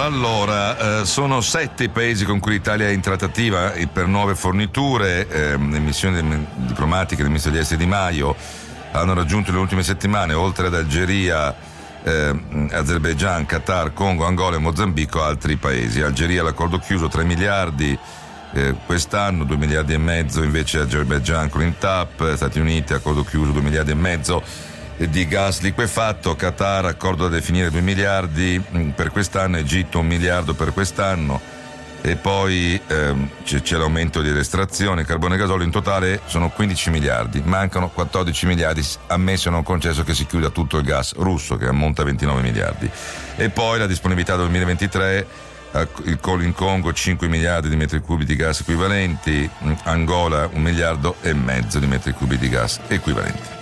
Allora, sono 7 i paesi con cui l'Italia è in trattativa per nuove forniture. Le missioni diplomatiche del ministro degli esteri Di Maio hanno raggiunto nelle ultime settimane, oltre ad Algeria, Azerbaigian, Qatar, Congo, Angola e Mozambico, altri paesi. Algeria l'accordo chiuso, 3 miliardi quest'anno, 2 miliardi e mezzo invece Azerbaigian con il TAP, Stati Uniti accordo chiuso, 2 miliardi e mezzo di gas liquefatto, Qatar accordo da definire 2 miliardi per quest'anno, Egitto 1 miliardo per quest'anno, e poi c'è l'aumento delle estrazioni, carbone e gasolio. In totale sono 15 miliardi, mancano 14 miliardi, ammesso e non concesso che si chiuda tutto il gas russo, che ammonta a 29 miliardi. E poi la disponibilità del 2023, in Congo 5 miliardi di metri cubi di gas equivalenti, Angola 1 miliardo e mezzo di metri cubi di gas equivalenti.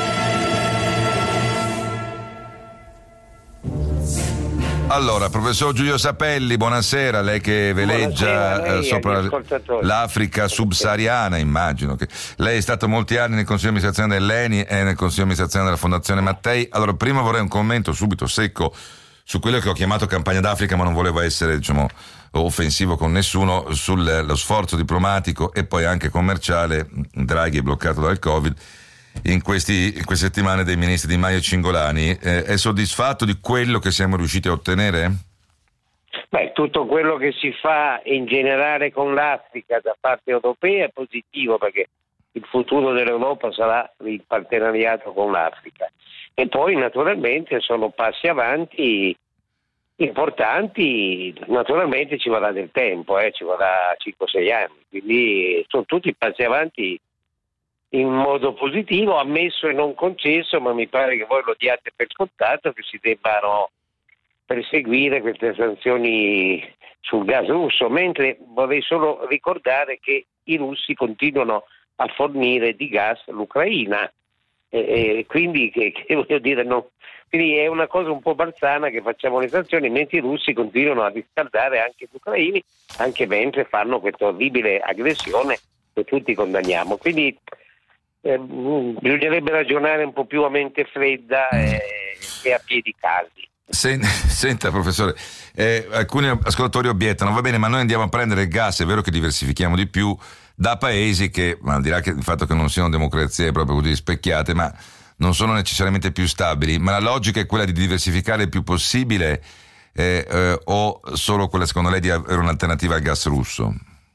Allora, professor Giulio Sapelli, buonasera, lei che veleggia sopra l'Africa subsahariana, immagino che lei è stato molti anni nel Consiglio di amministrazione dell'ENI e nel Consiglio di amministrazione della Fondazione Mattei. Allora, prima vorrei un commento subito secco su quello che ho chiamato campagna d'Africa, ma non volevo essere, offensivo con nessuno, sullo sforzo diplomatico e poi anche commerciale. Draghi è bloccato dal Covid. In queste settimane dei ministri Di Maio e Cingolani, è soddisfatto di quello che siamo riusciti a ottenere? Beh, tutto quello che si fa in generale con l'Africa da parte europea è positivo, perché il futuro dell'Europa sarà il partenariato con l'Africa. E poi naturalmente sono passi avanti importanti, naturalmente ci vorrà del tempo, ci vorrà 5-6 anni, quindi sono tutti passi avanti in modo positivo, ammesso e non concesso, ma mi pare che voi lo diate per scontato che si debbano perseguire queste sanzioni sul gas russo, mentre vorrei solo ricordare che i russi continuano a fornire di gas l'Ucraina, quindi voglio dire, no, quindi è una cosa un po' balzana che facciamo le sanzioni mentre i russi continuano a riscaldare anche gli ucraini, anche mentre fanno questa orribile aggressione che tutti condanniamo. Quindi bisognerebbe ragionare un po' più a mente fredda e a piedi caldi. Senta professore, alcuni ascoltatori obiettano, va bene, ma noi andiamo a prendere il gas, è vero che diversifichiamo di più, da paesi che, al di là del fatto che non siano democrazie proprio così specchiate, ma non sono necessariamente più stabili, ma la logica è quella di diversificare il più possibile, o solo quella, secondo lei, di avere un'alternativa al gas russo?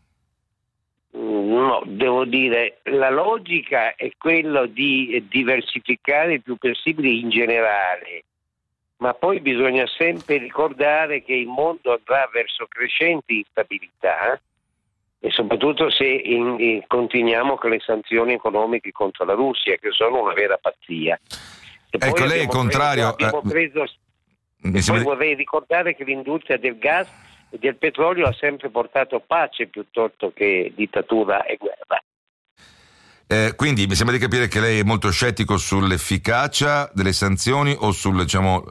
No, devo dire, la logica è quella di diversificare il più possibile in generale, ma poi bisogna sempre ricordare che il mondo andrà verso crescenti instabilità, e soprattutto se continuiamo con le sanzioni economiche contro la Russia, che sono una vera pazzia. Ecco, lei è contrario. Poi vorrei ricordare che l'industria del gas e del petrolio ha sempre portato pace piuttosto che dittatura e guerra. Quindi mi sembra di capire che lei è molto scettico sull'efficacia delle sanzioni o sul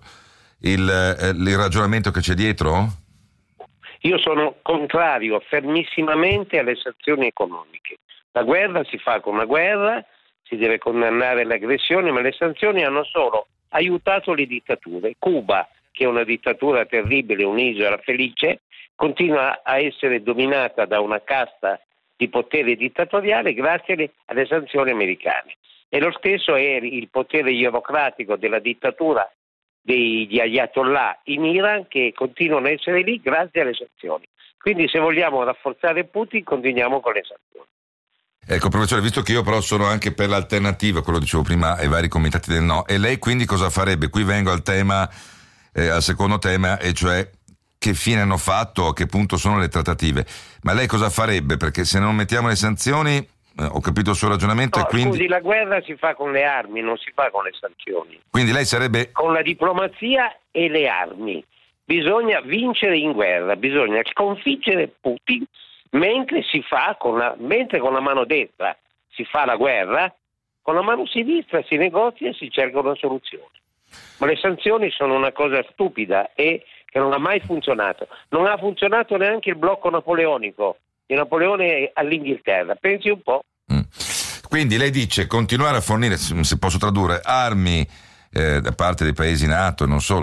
il ragionamento che c'è dietro? Io sono contrario fermissimamente alle sanzioni economiche. La guerra si fa con la guerra, si deve condannare l'aggressione, ma le sanzioni hanno solo aiutato le dittature. Cuba, che è una dittatura terribile, un'isola felice, continua a essere dominata da una casta di potere dittatoriale grazie alle sanzioni americane. E lo stesso è il potere ierocratico della dittatura degli ayatollah in Iran, che continuano a essere lì grazie alle sanzioni. Quindi se vogliamo rafforzare Putin, continuiamo con le sanzioni. Ecco professore, visto che io però sono anche per l'alternativa, quello dicevo prima, ai vari comitati del no, e lei quindi cosa farebbe? Qui vengo al tema, al secondo tema, e cioè che fine hanno fatto, a che punto sono le trattative. Ma lei cosa farebbe? Perché se non mettiamo le sanzioni, ho capito il suo ragionamento, no, e quindi... Scusi, la guerra si fa con le armi, non si fa con le sanzioni. Quindi lei sarebbe... Con la diplomazia e le armi. Bisogna vincere in guerra, bisogna sconfiggere Putin, mentre con la mano destra si fa la guerra, con la mano sinistra si negozia e si cerca una soluzione. Ma le sanzioni sono una cosa stupida e che non ha mai funzionato. Non ha funzionato neanche il blocco napoleonico di Napoleone all'Inghilterra. Pensi un po'. Quindi lei dice continuare a fornire, se posso tradurre, armi da parte dei paesi NATO e non solo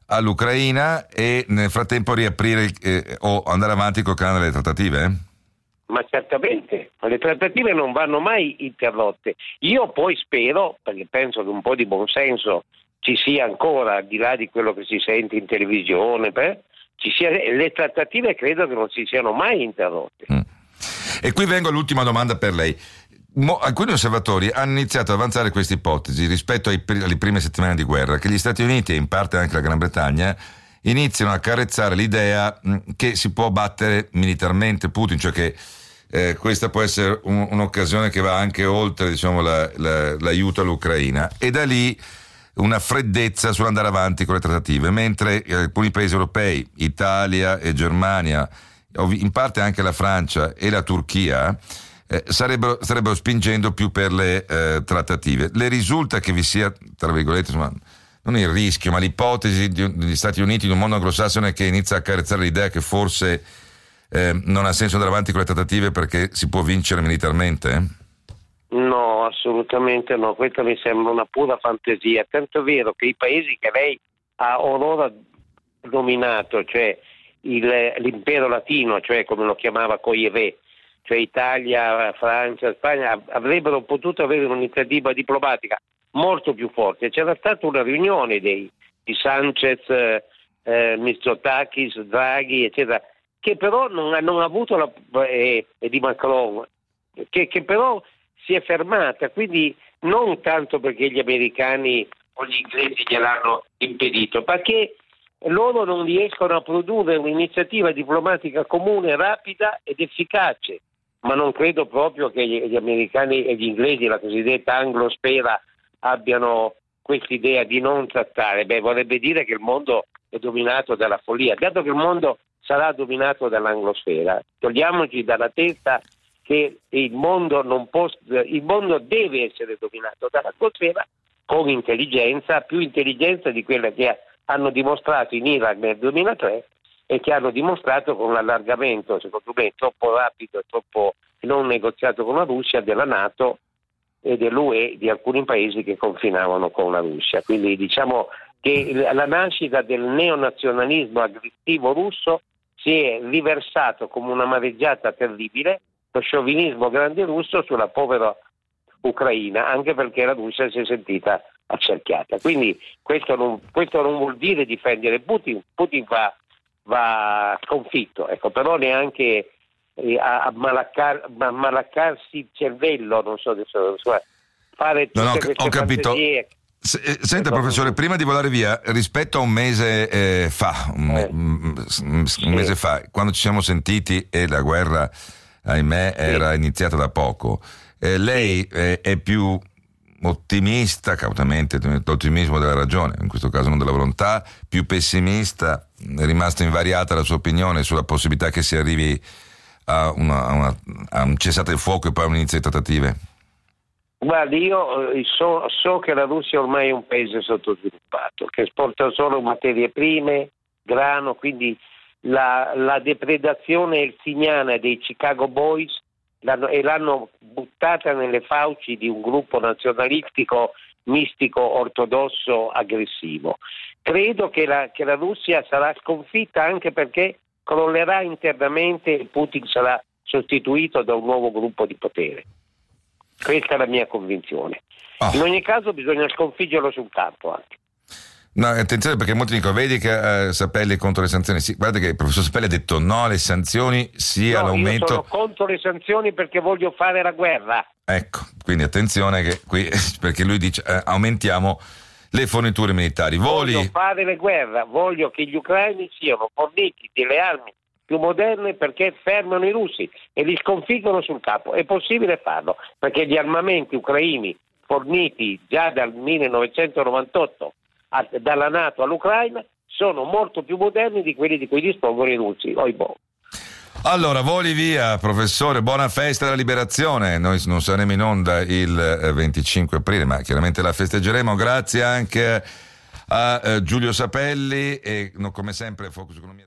all'Ucraina e nel frattempo riaprire o andare avanti col canale delle trattative? Ma certamente, le trattative non vanno mai interrotte. Io poi spero, perché penso che un po' di buonsenso ci sia ancora, al di là di quello che si sente in televisione, le trattative credo che non si siano mai interrotte. E qui vengo all'ultima domanda per lei. Alcuni osservatori hanno iniziato ad avanzare questa ipotesi rispetto alle prime settimane di guerra, che gli Stati Uniti e in parte anche la Gran Bretagna iniziano a carezzare l'idea che si può battere militarmente Putin, cioè che questa può essere un'occasione che va anche oltre, diciamo, l'aiuto all'Ucraina, e da lì una freddezza sull'andare avanti con le trattative, mentre alcuni paesi europei, Italia e Germania, in parte anche la Francia e la Turchia, starebbero spingendo più per le trattative. Le risulta che vi sia, tra virgolette, insomma, non il rischio, ma l'ipotesi degli Stati Uniti, di un mondo anglosassone che inizia a carezzare l'idea che forse non ha senso andare avanti con le trattative perché si può vincere militarmente? No, assolutamente no, questa mi sembra una pura fantasia, tanto è vero che i paesi che lei ha orora nominato, cioè l'impero latino, cioè come lo chiamava Koyevé, cioè Italia, Francia, Spagna, avrebbero potuto avere un'iniziativa diplomatica molto più forte. C'era stata una riunione di Sanchez, Mitsotakis, Draghi, eccetera, che però non hanno avuto e di Macron, che però si è fermata, quindi non tanto perché gli americani o gli inglesi gliel'hanno impedito, perché loro non riescono a produrre un'iniziativa diplomatica comune, rapida ed efficace. Ma non credo proprio che gli americani e gli inglesi, la cosiddetta anglosfera, abbiano quest'idea di non trattare. Vorrebbe dire che il mondo è dominato dalla follia. Dato che il mondo sarà dominato dall'anglosfera, togliamoci dalla testa che il mondo deve essere dominato dall'anglosfera con intelligenza, più intelligenza di quella che hanno dimostrato in Iraq nel 2003 e che hanno dimostrato con l'allargamento, secondo me, troppo rapido e troppo non negoziato con la Russia, della NATO e dell'UE, di alcuni paesi che confinavano con la Russia. Quindi diciamo che la nascita del neonazionalismo aggressivo russo si è riversato come una mareggiata terribile, lo sciovinismo grande russo sulla povera Ucraina, anche perché la Russia si è sentita accerchiata. Quindi questo non vuol dire difendere Putin va sconfitto, ecco, però neanche a malaccarsi il cervello, non so adesso, fare tutte queste ho capito. fantasie. Senta professore, prima di volare via, rispetto a un mese fa, mese fa, quando ci siamo sentiti e la guerra, ahimè, era iniziata da poco, lei è più ottimista, cautamente, l'ottimismo della ragione, in questo caso non della volontà, più pessimista, è rimasta invariata la sua opinione sulla possibilità che si arrivi a un cessate il fuoco e poi a un inizio di trattative? Guardi, io so che la Russia ormai è un paese sottosviluppato, che esporta solo materie prime, grano, quindi la depredazione eltsiniana dei Chicago Boys l'hanno buttata nelle fauci di un gruppo nazionalistico mistico ortodosso aggressivo. Credo che la Russia sarà sconfitta anche perché crollerà internamente e Putin sarà sostituito da un nuovo gruppo di potere. Questa è la mia convinzione. In ogni caso bisogna sconfiggerlo sul campo anche. No, attenzione, perché molti dicono, vedi che Sapelli è contro le sanzioni. Sì, guarda che il professor Sapelli ha detto no alle sanzioni, sì all'aumento. Io sono contro le sanzioni perché voglio fare la guerra. Ecco, quindi attenzione che qui, perché lui dice aumentiamo le forniture militari. Voglio fare la guerra, voglio che gli ucraini siano forniti delle armi più moderne perché fermano i russi e li sconfiggono sul campo. È possibile farlo perché gli armamenti ucraini forniti già dal 1998 dalla NATO all'Ucraina sono molto più moderni di quelli di cui dispongono i russi. Allora, voli via, professore, buona festa della liberazione. Noi non saremo in onda il 25 aprile, ma chiaramente la festeggeremo. Grazie anche a Giulio Sapelli e come sempre Focus Economia.